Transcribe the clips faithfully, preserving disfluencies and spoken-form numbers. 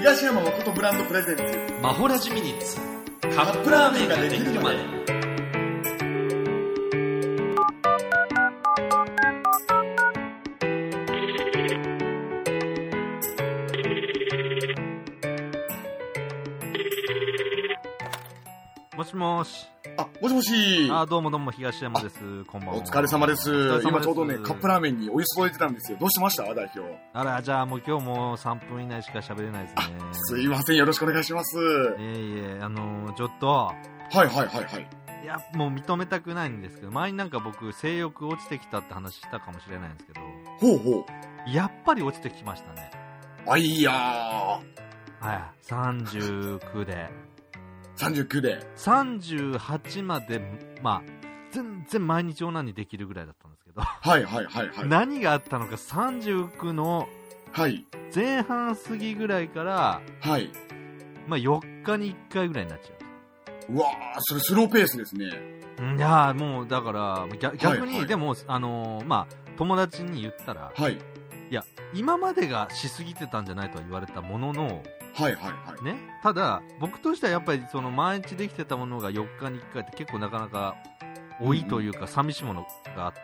東山誠ブランドプレゼンツマホラジミニッツカップラーメンができるまで。もしもし。 あ、もしもし。 あ、どうもどうも、東山です。こんばんは。 お疲れ様です。 様です。 今ちょうどね、カップラーメンにお湯注いでたんですよ。どうしました代表。 あら、じゃあもう今日もさんぷん以内しか喋れないですね。 すいません、よろしくお願いします。 いえいえ、あのー、ちょっと。 はいはいはいはい。 いや、もう認めたくないんですけど、前になんか僕、性欲落ちてきたって話したかもしれないんですけど。 ほうほう。やっぱり落ちてきましたね。 あ、いやー。 はい、さんじゅうきゅうで。 さんじゅうきゅうでさんじゅうはちまで、まあ全然毎日オナニーできるぐらいだったんですけど、 はいはいはいはい。 何があったのか、さんじゅうきゅうの前半過ぎぐらいから、 はい、 まあ、よっかにいっかいぐらいになっちゃう。うわー、それスローペースですね。 いやー、もうだから逆に、はいはい、でもあのー、まあ友達に言ったら、 はい、 いや今までがしすぎてたんじゃないとは言われたものの、 はいはいはいね、ただ僕としてはやっぱりその毎日できてたものがよっかにいっかいって結構なかなか多いというか寂しいものがあって、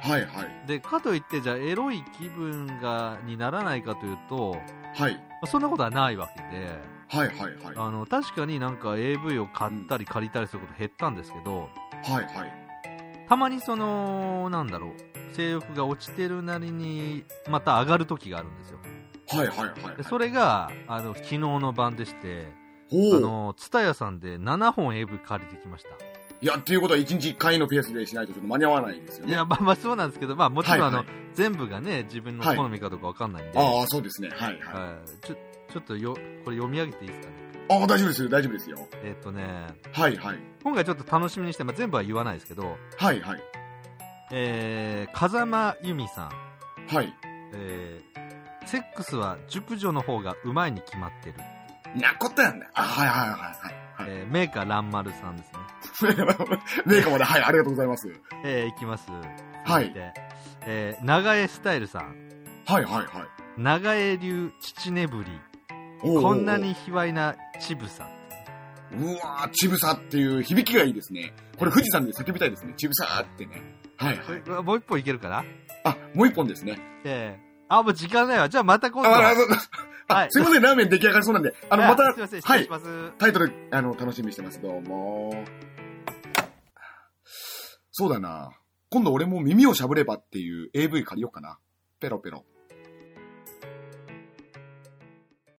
はいはい。 でかといってじゃあエロい気分がにならないかというと、 はい、 そんなことはないわけで、 はいはいはい。 あの確かになんか エーブイ を買ったり借りたりすること減ったんですけど、 はいはい。 たまにそのなんだろう、性欲が落ちてるなりにまた上がる時があるんですよ。 はいはいはい、はい、 でそれがあの昨日の晩でして、 あのツタヤさんでななほん エーブイ 借りてきました。 いや、っていうことはいちにちいっかいのペースでしないとちょっと間に合わないですよね。 いや、まあまあそうなんですけど、まあもちろんあの、 はいはい、 全部がね、自分の好みかどうかわかんないんで。 はい、ああ、そうですね。はいはい。 はい、ちょ、ちょっとよ、これ読み上げていいですかね。 ああ、大丈夫ですよ、大丈夫ですよ。 えっとね、 はいはい。 今回ちょっと楽しみにして、まあ、全部は言わないですけど、 はいはい。 えー、風間由美さん。 はい。 えー、セックスは熟女の方がうまいに決まってる。 なことやんね。あ、はいはいはいはい。はい、 えー、メーカー蘭丸さんですね。 メーカーまで、はい、ありがとうございます。 えー、いきます。 はい。 えー、長江スタイルさん。 はいはいはい。 長江流乳ねぶり。こんなに卑猥なちぶさ。 うわー、ちぶさっていう響きがいいですね。これ富士山で叫びたいですね。ちぶさーってね。はいはい。 もう一本いけるかな。 あ、もう一本ですね。 ええー。あ、もう時間ないわ。じゃあまた今度。あ、 あ、はい、すいません、ラーメン出来上がりそうなんで。あの、また、 すいません、失礼します。 はい、タイトル、あの、楽しみにしてます。どうも。そうだな。今度俺も耳をしゃぶればっていう エーブイ 借りようかな。ペロペロ。